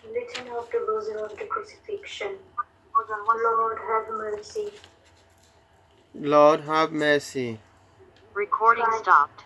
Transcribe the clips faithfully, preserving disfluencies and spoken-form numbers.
Litany of the Rosary of the Crucifixion. Lord, have mercy. Lord, have mercy. Recording Christ. stopped.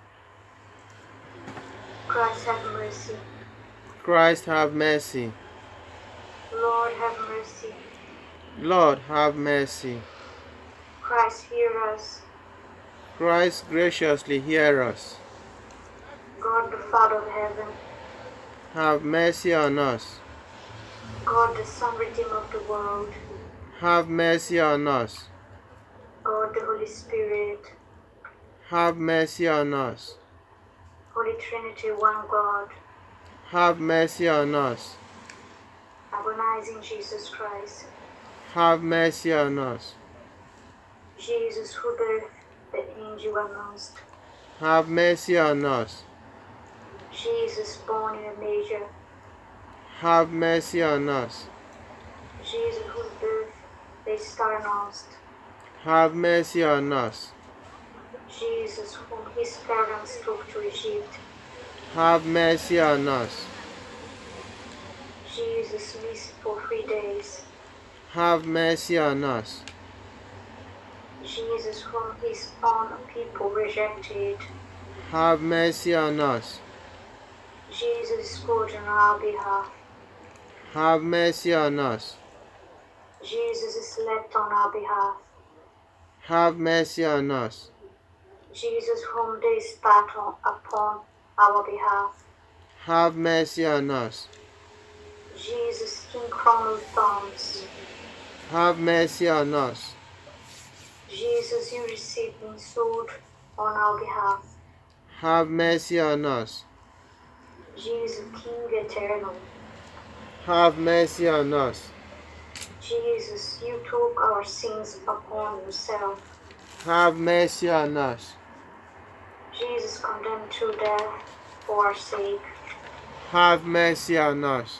Christ, have mercy. Christ, have mercy. Lord, have mercy. Lord, have mercy. Christ, hear us. Christ, graciously hear us. God, the Father of heaven. Have mercy on us. God, the Son, Redeemer of the world. Have mercy on us. God, the Holy Spirit. Have mercy on us. Holy Trinity, one God. Have mercy on us. Agonizing Jesus Christ. Have mercy on us. Jesus, who birthed the angel announced. Have mercy on us. Jesus, born in a manger. Have mercy on us. Jesus, whose birth the star announced. Have mercy on us. Jesus, whom his parents took to Egypt. Have mercy on us. Jesus, missed for three days. Have mercy on us. Jesus, whom his own people rejected. Have mercy on us. Jesus, scourged on our behalf. Have mercy on us. Jesus, slept on our behalf. Have mercy on us. Jesus, whom they spat on upon our behalf. Have mercy on us. Jesus, king crowned with thorns. Have mercy on us. Jesus, you received in sword on our behalf. Have mercy on us. Jesus, King eternal. Have mercy on us. Jesus, you took our sins upon yourself. Have mercy on us. Jesus, condemned to death for our sake. Have mercy on us.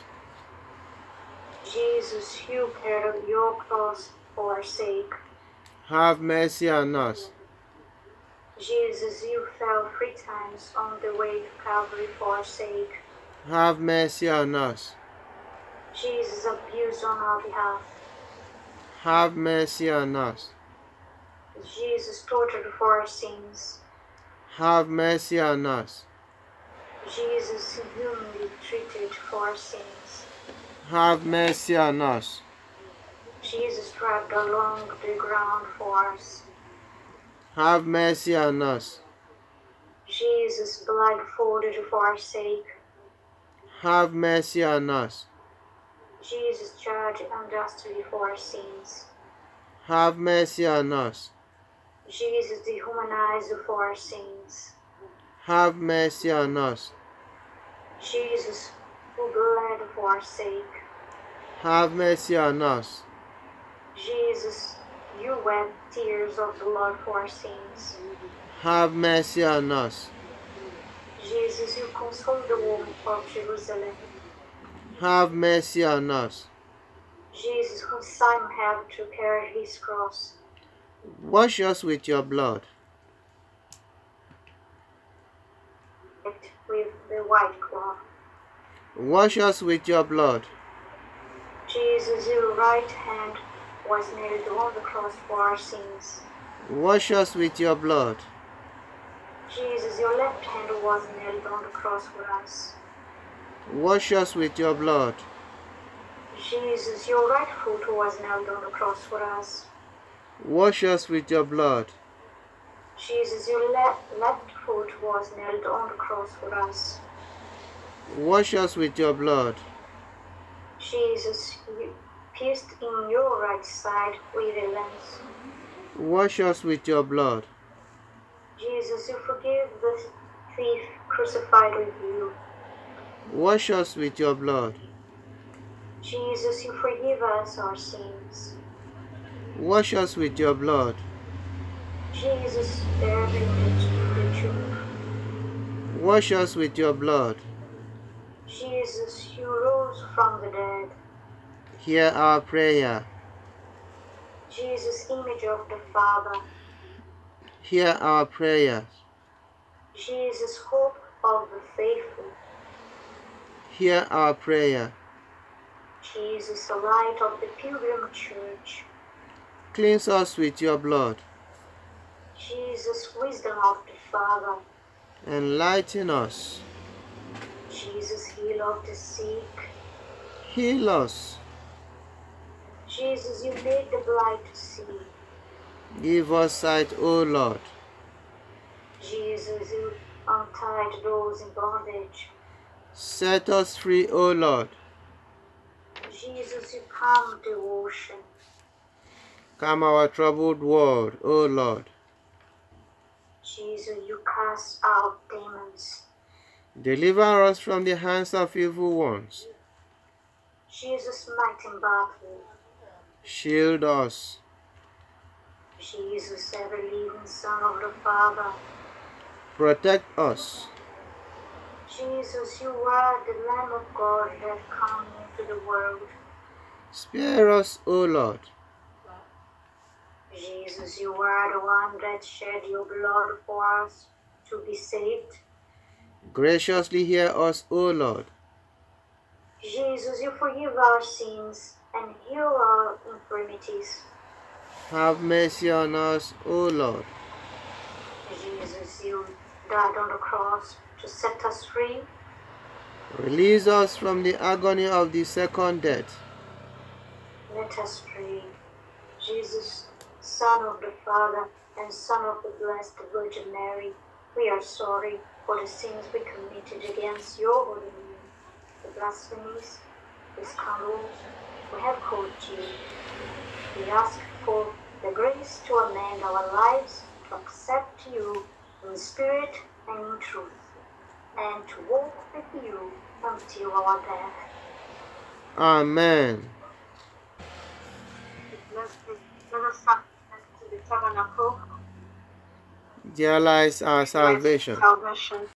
Jesus, you carried your cross for our sake. Have mercy on us. Jesus, you fell three times on the way to Calvary for our sake. Have mercy on us. Jesus, abused on our behalf. Have mercy on us. Jesus, tortured for our sins. Have mercy on us. Jesus, inhumanly treated for our sins. Have mercy on us. Jesus, dragged along the ground for us. Have mercy on us. Jesus, blindfolded for our sake. Have mercy on us. Jesus, judged unjustly for our sins. Have mercy on us. Jesus, dehumanized for our sins. Have mercy on us. Jesus, who bled for our sake. Have mercy on us. Jesus, you wept tears of blood for our sins. Have mercy on us. Jesus, you consoled the woman of Jerusalem. Have mercy on us. Jesus, whom Simon had to carry his cross. Wash us with your blood. With the white cloth. Wash us with your blood. Jesus, your right hand was nailed on the cross for our sins. Wash us with your blood. Jesus, your left hand was nailed on the cross for us. Wash us with your blood. Jesus, your right foot was nailed on the cross for us. Wash us with your blood. Jesus, your left, left foot was nailed on the cross for us. Wash us with your blood. Jesus, you pierced in your right side with a lance. Wash us with your blood. Jesus, you forgive the thief crucified with you. Wash us with your blood. Jesus, you forgive us our sins. Wash us with your blood. Jesus, buried in the tomb. Wash us with your blood. Jesus, you rose from the dead. Hear our prayer. Jesus, image of the Father. Hear our prayers. Jesus, hope of the faithful. Hear our prayer. Jesus, the light of the pilgrim church. Cleanse us with your blood. Jesus, wisdom of the Father. Enlighten us. Jesus, heal of the sick. Heal us. Jesus, you made the blind to see. Give us sight, O Lord. Jesus, you untied those in bondage. Set us free, O Lord. Jesus, you calmed the ocean. Calm our troubled world, O Lord. Jesus, you cast out demons. Deliver us from the hands of evil ones. Jesus, might in battle. Shield us. Jesus, ever-living Son of the Father. Protect us. Jesus, you are the Lamb of God that come into the world. Spare us, O Lord. Jesus, you are the one that shed your blood for us to be saved. Graciously hear us, O Lord. Jesus, you forgive our sins and heal our infirmities. Have mercy on us, O Lord. Jesus, you died on the cross to set us free. Release us from the agony of the second death. Let us pray. Jesus, Son of the Father and Son of the Blessed Virgin Mary, we are sorry for the sins we committed against your holy name, the blasphemies, the scandals we have caused you. We ask for the grace to amend our lives, to accept you in spirit and in truth, and to walk with you until our death. Amen. Let us sacrifice to the tabernacle. There lies our salvation. Salvation.